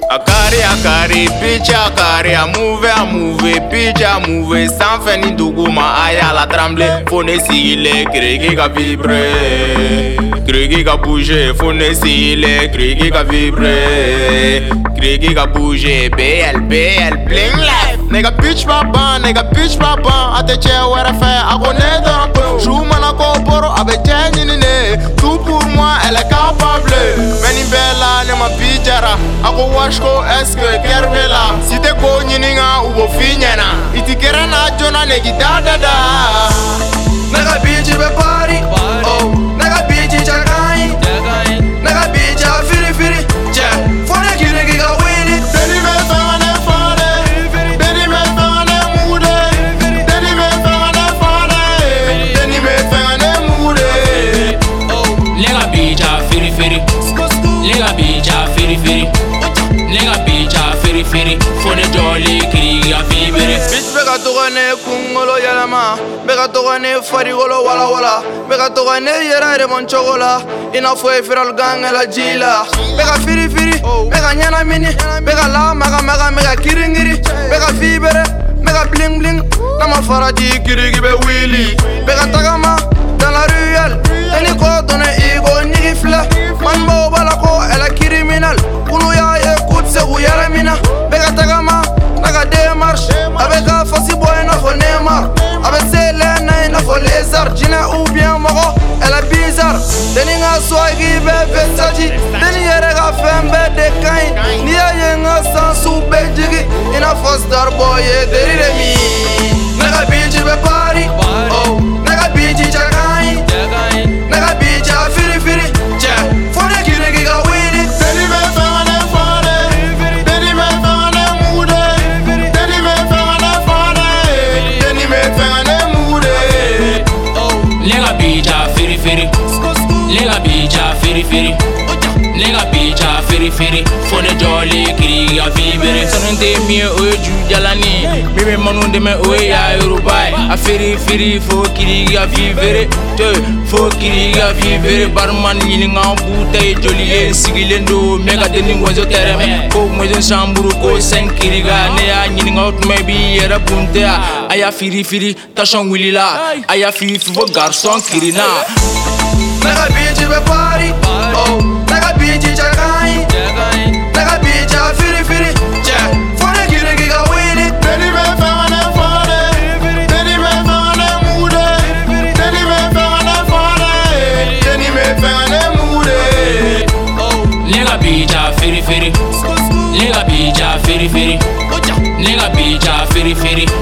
Akari, bitch akari, a move, bitch a move. Sans faire ni douguma, aïe à la trembler. Faut ne s'iller, créer qu'à vibrer. Créer qu'à bouger, faut ne s'iller, créer qu'à vibrer. Créer qu'à bouger, BL, bling life. Nigga bitch papa, a te che wera fait, a connaître un peu. Joue manako poro, avec chen nine. Tout pour moi, elle est capable. Veni bella, ne ma bijara. Ako wash ko eske kervela. Si te ko nyininga, ubo finyana. Iti kerana jona negi da. Nigga bitch be party, oh. Nigga bitch chagai, nigga bitch a firi, che. Fone kiri giga wini. Deni me fane, deni me fane mude, deni me fane mude. Nigga bitch a firi, nigga bitch a firi, nigga bitch a firi. Fone jolly kiri a vibere. Bitch bega togane kungolo yalama, bega togane farigolo wala, bega togane yera de monchogola. Ina fue feral gang la jila. Bega firi, bega nyana mini, bega la maga mega kiringiri, bega vibere, mega bling. Nama faraji kirigi be willy, bega tagama dans la ruelle. Teni ko donne igo nigi fla, man bo balako elle est criminal. Kuluya écoute se ou yara mina, bega tagama. Naga démarche, avec un fassi boy na fo Neymar. Avec Selena na fo lézard. Gina ou bien Moro, elle est bizarre. Deninga swagi be Versace, deni yere ga fembe de kain. Niya yenga sansu be jigi, ina fo star boy e derire mi. Naga bitch be party, oh. Naga bitch chagai, naga bitch a firi, che. Fone kiri giga wini. Deni me fane, deni me fane mude, deni me fane mude. Nigga bitch a firi, nigga bitch a firi, nigga bitch a firi. Fone jolly kiri a vibere. Sonante mi oye jujalani, mi manu de me oye ya Europai. A firi fo kiri a vivere, fo kiri a vivere. Barman yininga bouteille joli sigilendo, mega deni wazo tereme. Ko mwezo shamburu ko sen kiri ga ne ya yininga out maybe era puntea. Aya firi tachon wilila, aya firi fo garçon kirina. Nigga bitch be party, oh. Nigga bitch chagai, nigga bitch a firi, che. Fone kiri giga wini. Deni me fane, deni me fane mude, deni me fane mude. Nigga bitch a firi, nigga bitch a firi, nigga bitch a firi.